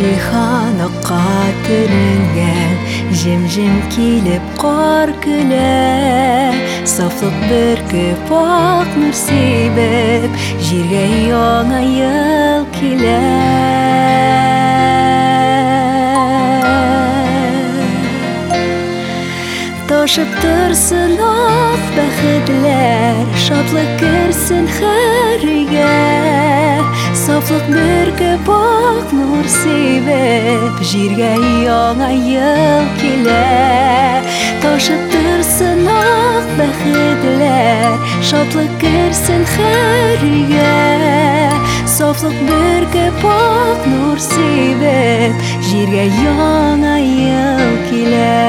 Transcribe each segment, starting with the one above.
Җиһаныкка төренгән, җем-җем килеп кар көлә. Сафлык бөркеп ак нур сибеп, җиргә яңа ел килә. Ташып торсын ак бәхетләр, шатлык керсен һәр өйгә. Сафлык бөркеп ак нур сибеп, җиргә яңа ел килә. Ташып торсын ак бәхетләр, шатлык керсен һәр өйгә. Сафлык бөркеп ак нур сибеп, җиргә яңа ел килә.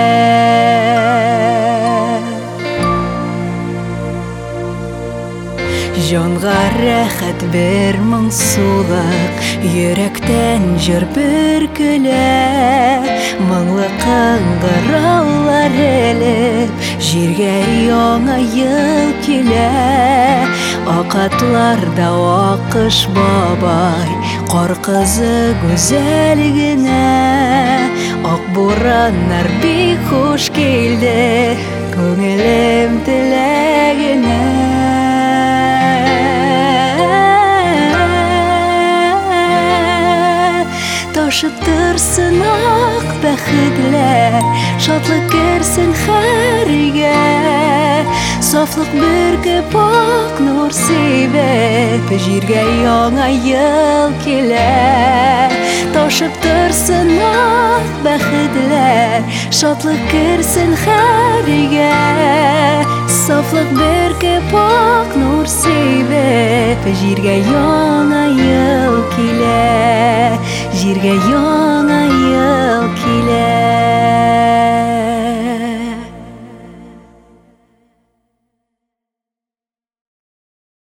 Җанга рәхәт бер моңсулык, йөрәктән җыр бөркелә. Моңлы кыңгыраулар элеп, җиргә яңа ел килә. Ак атларда ак кыш бабай, кар кызы гүзәл генә. Ак бураннар бик хуш килде, күңелем теләгенә. Ташып торсын ак бәхетләр, шатлык керсен һәр өйгә. Сафлык бөркеп ак нур сибеп, җиргә яңа ел килә. Ташып торсын ак бәхетләр, шатлык керсен һәр өйгә. Сафлык бөркеп ак нур сибеп, җиргә яңа ел килә. Җиргә яңа ел килә.